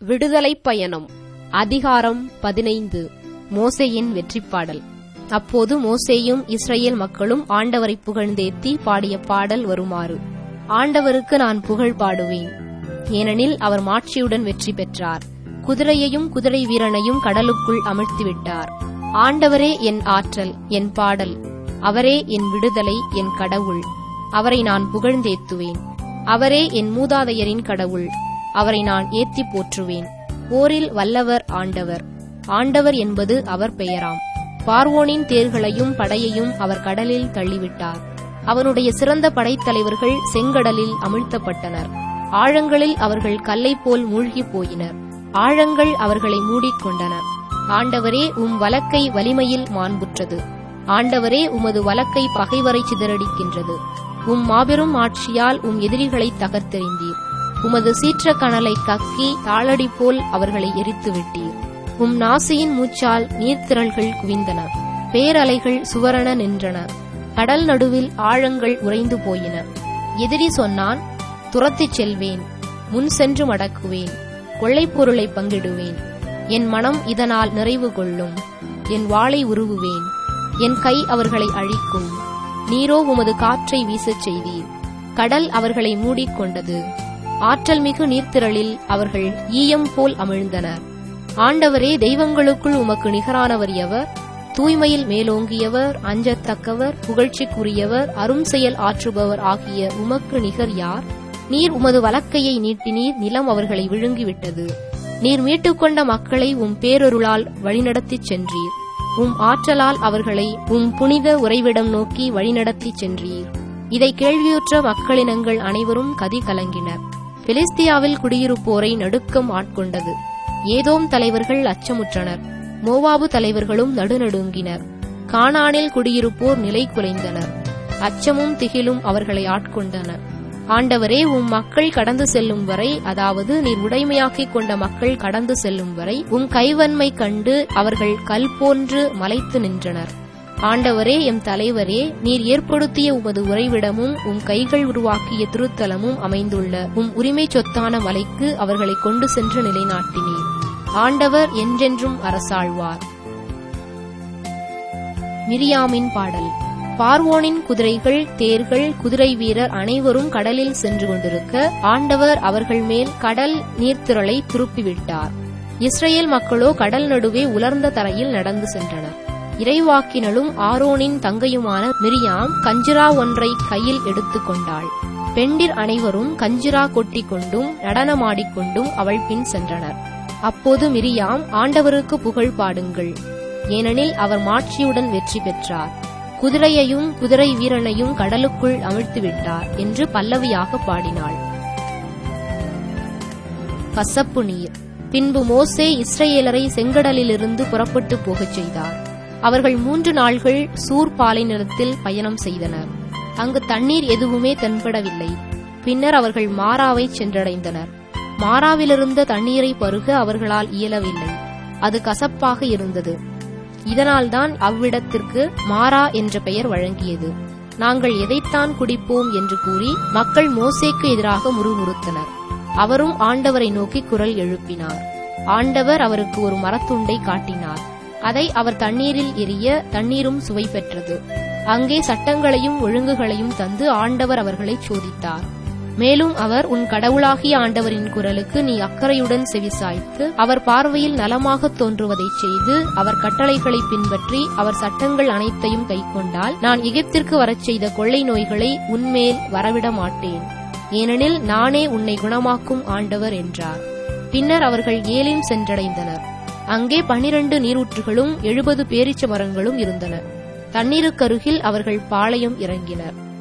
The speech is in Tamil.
விடுதலைப் பயணம். அதிகாரம் 15. மோசேயின் வெற்றிப்பாடல். அப்போது மோசேயும் இஸ்ரவேல் மக்களும் ஆண்டவரை புகழ்ந்தேத்தி பாடிய பாடல் வருமாறு. ஆண்டவருக்கு நான் புகழ் பாடுவேன், ஏனெனில் அவர் மாட்சியுடன் வெற்றி பெற்றார். குதிரையையும் குதிரை வீரனையும் கடலுக்குள் அமிழ்த்திவிட்டார். ஆண்டவரே என் ஆற்றல், என் பாடல். அவரே என் விடுதலை, என் கடவுள். அவரை நான் புகழ்ந்தேத்துவேன். அவரே என் மூதாதையரின் கடவுள். அவரை நான் ஏத்திப் போற்றுவேன். போரில் வல்லவர் ஆண்டவர். ஆண்டவர் என்பது அவர் பெயராம். பார்வோனின் தேர்களையும் படையையும் அவர் கடலில் தள்ளிவிட்டார். அவனுடைய சிறந்த படைத்தலைவர்கள் செங்கடலில் அமிழ்த்தப்பட்டனர். ஆழங்களில் அவர்கள் கல்லை போல் மூழ்கிப் போயினர். ஆழங்கள் அவர்களை மூடிக்கொண்டன. ஆண்டவரே, உம் வலக்கை வலிமையில் மாண்புற்றது. ஆண்டவரே, உமது வலக்கை பகைவரை சிதறடிக்கின்றது. உம் மாபெரும் ஆட்சியால் உம் எதிரிகளை தகர்த்தெறிந்தீர். உமது சீற்ற கனலை கக்கி தாளடி போல் அவர்களை எரித்துவிட்டீர். உம் நாசியின் மூச்சால் நீர்த்திரள்கள் குவிந்தன. பேரலைகள் சுவரென நின்றன. கடல் நடுவில் ஆழங்கள் உறைந்து போயின. எதிரி சொன்னான், துரத்திச் செல்வேன், முன் சென்று மடக்குவேன், கொள்ளைப் பொருளை பங்கிடுவேன். என் மனம் இதனால் நிறைவு கொள்ளும். என் வாளை உருவுவேன், என் கை அவர்களை அழிக்கும். நீரோ உமது காற்றை வீசச் செய்தீர். கடல் அவர்களை மூடிக்கொண்டது. ஆற்றல் மிகு நீர்த்திரளில் அவர்கள் ஈயம் போல் அமிழ்ந்தனர். ஆண்டவரே, தெய்வங்களுக்குள் உமக்கு நிகரானவர் எவர்? தூய்மையில் மேலோங்கியவர், அஞ்சத்தக்கவர், புகழ்ச்சிக்குரியவர், அரும் செயல் ஆற்றுபவர் ஆகிய உமக்கு நிகர் யார்? நீர் உமது வலக்கையை நீட்டினீர், நிலம் அவர்களை விழுங்கிவிட்டது. நீர் மீட்டுக்கொண்ட மக்களை உம் பேரொருளால் வழிநடத்திச் சென்றீர். உம் ஆற்றலால் அவர்களை உம் புனித உறைவிடம் நோக்கி வழிநடத்திச் சென்றீர். இதை கேள்வியுற்ற மக்களினங்கள் அனைவரும் கதி கலங்கினர். பெலிஸ்தியாவில் குடியிருப்போரை நடுக்கம் ஆட்கொண்டது. ஏதோம் தலைவர்கள் அச்சமுற்றனர். மோவாபு தலைவர்களும் நடுநடுங்கினர். கானானில் குடியிருப்போர் நிலை குலைந்தனர். அச்சமும் திகிலும் அவர்களை ஆட்கொண்டன. ஆண்டவரே, உம் மக்கள் கடந்து செல்லும் வரை, அதாவது நீர் உடைமையாக்கிக் கொண்ட மக்கள் கடந்து செல்லும் வரை உம் கைவன்மை கண்டு அவர்கள் கல் போன்று மலைத்து நின்றனர். ஆண்டவரே, எம் தலைவரே, நீர் ஏற்படுத்திய உமது உறைவிடமும் உம் கைகள் உருவாக்கிய திருத்தலமும் அமைந்துள்ள உம் உரிமை சொத்தான மலைக்கு அவர்களை கொண்டு சென்று நிலைநாட்டினீர். ஆண்டவர் என்றென்றும் அரசாழ்வார். மிரியாமின் பாடல். பார்வோனின் குதிரைகள், தேர்கள், குதிரை வீரர் அனைவரும் கடலில் சென்று கொண்டிருக்க ஆண்டவர் அவர்கள் மேல் கடல் நீர்த்திரளை திருப்பிவிட்டார். இஸ்ரவேல் மக்களோ கடல் நடுவே உலர்ந்த தரையில் நடந்து சென்றனர். இறைவாக்கினலும் ஆரோனின் தங்கையுமான மிரியாம் கஞ்சிரா ஒன்றை கையில் எடுத்துக் கொண்டாள். பெண்டிர் அனைவரும் கஞ்சிரா கொட்டிக் கொண்டும் நடனமாடிக்கொண்டும் அவள் பின் சென்றனர். அப்போது மிரியாம், ஆண்டவருக்கு புகழ் பாடுங்கள், ஏனெனில் அவர் மாட்சியுடன் வெற்றி பெற்றார். குதிரையையும் குதிரை வீரனையும் கடலுக்குள் அமிழ்த்திவிட்டார் என்று பல்லவியாக பாடினாள். கசப்பு நீர். பின்பு மோசே இஸ்ரவேலரை செங்கடலிலிருந்து புறப்பட்டு போகச் செய்தார். அவர்கள் 3 நாள்கள் சூர் பாலைநிலத்தில் பயணம் செய்தனர். அங்கு தண்ணீர் எதுவுமே தென்படவில்லை. பின்னர் அவர்கள் மாராவை சென்றடைந்தனர். மாராவிலிருந்த தண்ணீரை பருக அவர்களால் இயலவில்லை. அது கசப்பாக இருந்தது. இதனால்தான் அவ்விடத்திற்கு மாரா என்ற பெயர் வழங்கியது. நாங்கள் எதைத்தான் குடிப்போம் என்று கூறி மக்கள் மோசேக்கு எதிராக முறுமுறுத்தனர். அவரும் ஆண்டவரை நோக்கி குரல் எழுப்பினார். ஆண்டவர் அவருக்கு ஒரு மரத்துண்டை காட்டினார். அதை அவர் தண்ணீரில் எரிய தண்ணீரும் சுவை பெற்றது. அங்கே சட்டங்களையும் ஒழுங்குகளையும் தந்து ஆண்டவர் அவர்களை சோதித்தார். மேலும் அவர், உன் கடவுளாகிய ஆண்டவரின் குரலுக்கு நீ அக்கறையுடன் செவிசாய்த்து அவர் பார்வையில் நலமாகத் தோன்றுவதைச் செய்து அவர் கட்டளைகளை பின்பற்றி அவர் சட்டங்கள் அனைத்தையும் கைக்கொண்டால் நான் எகிப்திற்கு வரச் செய்த கொள்ளை நோய்களை உன்மேல் வரவிட மாட்டேன், ஏனெனில் நானே உன்னை குணமாக்கும் ஆண்டவர் என்றார். பின்னர் அவர்கள் ஏலிம் சென்றடைந்தனர். அங்கே 12 நீரூற்றுகளும் 70 பேரீச்ச மரங்களும் இருந்தன. தண்ணீருக்கருகில் அவர்கள் பாளையம் இறங்கினர்.